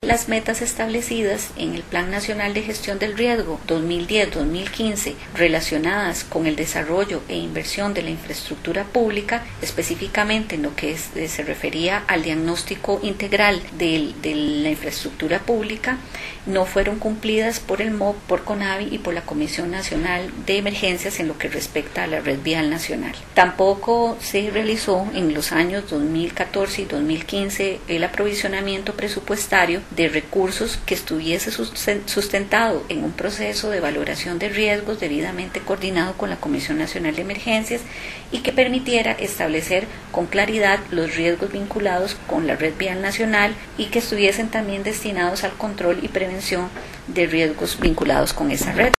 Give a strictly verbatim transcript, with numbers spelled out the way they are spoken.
las metas establecidas en el Plan Nacional de Gestión del Riesgo dos mil diez a dos mil quince relacionadas con el desarrollo e inversión de la infraestructura pública, específicamente en lo que es, se refería al diagnóstico integral de, de la infraestructura pública, no fueron cumplidas por el M O P, por CONAVI y por la Comisión Nacional de Emergencias en lo que respecta a la red vial nacional. Tampoco se realizó en los años dos mil catorce y dos mil quince el aprovisionamiento presupuestario de recursos que estuviese sustentado en un proceso de valoración de riesgos debidamente coordinado con la Comisión Nacional de Emergencias y que permitiera establecer con claridad los riesgos vinculados con la red vial nacional y que estuviesen también destinados al control y prevención de riesgos vinculados con esa red.